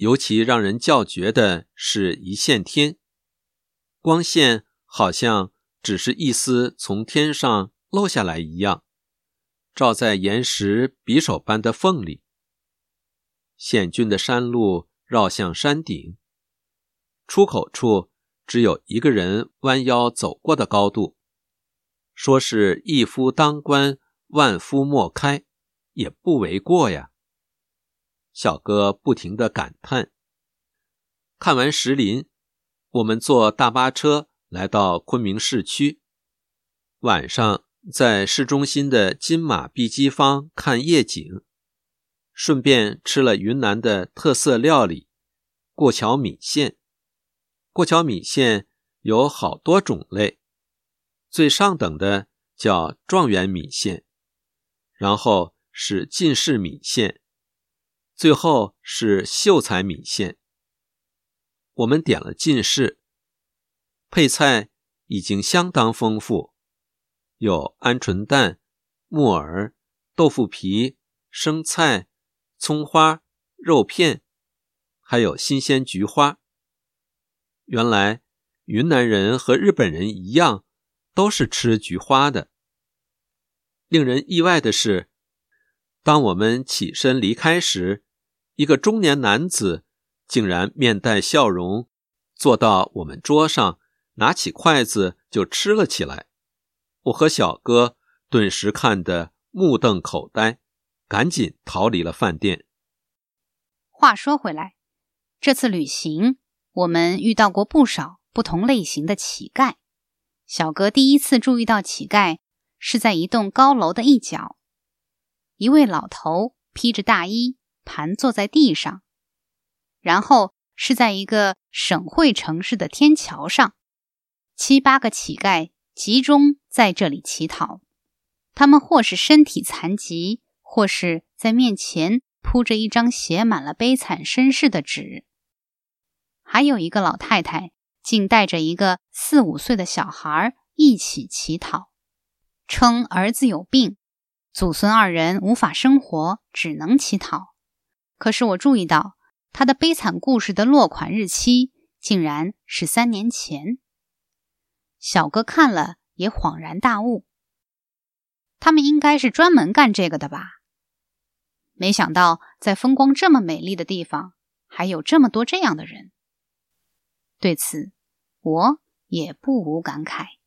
尤其让人叫绝的是一线天，光线好像只是一丝从天上漏下来一样，照在岩石匕首般的缝里。险峻的山路绕向山顶，出口处只有一个人弯腰走过的高度，说是一夫当关，万夫莫开，也不为过呀。小哥不停地感叹。看完石林，我们坐大巴车来到昆明市区，晚上在市中心的金马碧鸡坊看夜景，顺便吃了云南的特色料理过桥米线。过桥米线有好多种类，最上等的叫状元米线，然后是进士米线，最后是秀才米线。我们点了进士，配菜已经相当丰富，有鹌鹑蛋、木耳、豆腐皮、生菜、葱花、肉片，还有新鲜菊花。原来云南人和日本人一样，都是吃菊花的。令人意外的是，当我们起身离开时，一个中年男子竟然面带笑容，坐到我们桌上，拿起筷子就吃了起来。我和小哥顿时看得目瞪口呆，赶紧逃离了饭店。 话说回来，这次旅行我们遇到过不少不同类型的乞丐。小哥第一次注意到乞丐是在一栋高楼的一角，一位老头披着大衣盘坐在地上，然后是在一个省会城市的天桥上，7、8个乞丐集中在这里乞讨。他们或是身体残疾，或是在面前铺着一张写满了悲惨身世的纸。还有一个老太太竟带着一个4、5岁的小孩一起乞讨，称儿子有病，祖孙2人无法生活，只能乞讨。可是我注意到他的悲惨故事的落款日期竟然是3年前。小哥看了也恍然大悟，他们应该是专门干这个的吧？没想到在风光这么美丽的地方，还有这么多这样的人。对此，我也不无感慨。